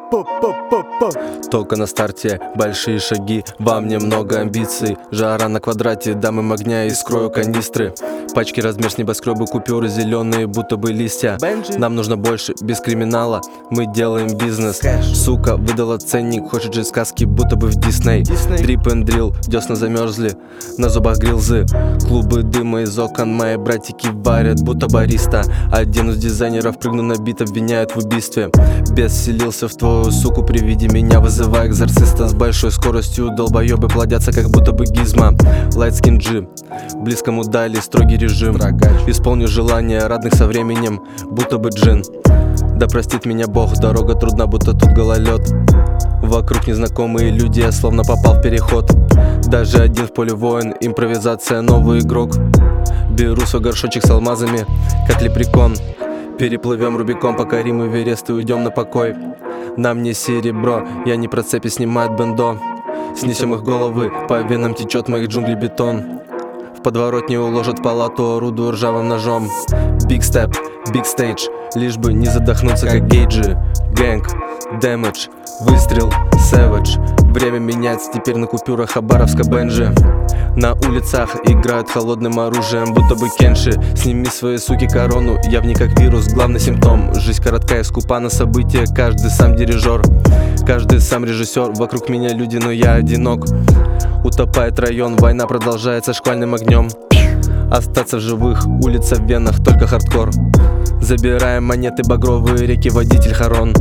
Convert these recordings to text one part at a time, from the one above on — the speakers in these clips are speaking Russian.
Только на старте большие шаги, во мне много амбиций. Жара на квадрате, дам им огня и скрою канистры. Пачки размер с небоскребы, купюры зеленые, будто бы листья. Нам нужно больше, без криминала, мы делаем бизнес. Сука выдала ценник, хочет же сказки, будто бы в Дисней. Дрип and дрил, десна замерзли, на зубах грилзы. Клубы дыма из окон, мои братики варят, будто бариста. Один из дизайнеров прыгну на бит, обвиняют в убийстве. Бес вселился в твою суку при виде меня, вызывая экзорциста. С большой скоростью долбоебы плодятся, как будто бы гизма. Light skin G, близкому дали строгий режим. Исполню желания родных со временем, будто бы джин. Да простит меня Бог, дорога трудна, будто тут гололед. Вокруг незнакомые люди, я словно попал в переход. Даже один в поле воин, импровизация, новый игрок. Беру свой горшочек с алмазами, как лепрекон. Переплывем Рубикон, покорим Эверест и уйдем на покой. На мне серебро, я не про цепи, снимает бендо. Снесем их головы, по венам течет моих джунглей бетон. В подворотне уложат в палату, орудую ржавым ножом. Big step, big stage, лишь бы не задохнуться, как гейджи. Гэнг, damage, выстрел, savage. Время меняется теперь на купюрах Хабаровска Бенджи. На улицах играют холодным оружием, будто бы кенши. Сними свои суки корону, я в ней как вирус, главный симптом. Жизнь короткая, скупа на события, каждый сам дирижер. Каждый сам режиссер, вокруг меня люди, но я одинок. Утопает район, война продолжается шквальным огнем. Остаться в живых, улица в венах, только хардкор. Забираем монеты, багровые реки, водитель Харон.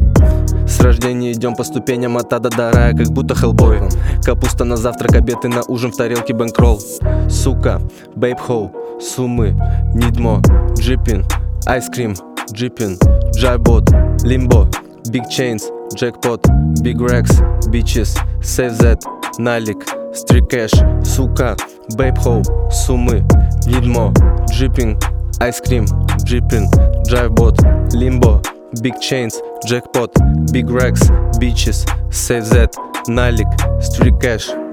С рождения идем по ступеням от ада до рая, как будто Хеллбой. Капуста на завтрак, обед и на ужин, в тарелке бэнкролл. Сука, бейб-хоу, суммы, нидмо, джипин, айскрим, джипин, джайбот, лимбо, big chains, jackpot, big racks, bitches, save that, налик, street cash. Сука, бейб-хоу, суммы, нидмо, джипин, айскрим, джипин, джайбот, лимбо, big chains, jackpot, big racks, bitches, save that, налик, street cash.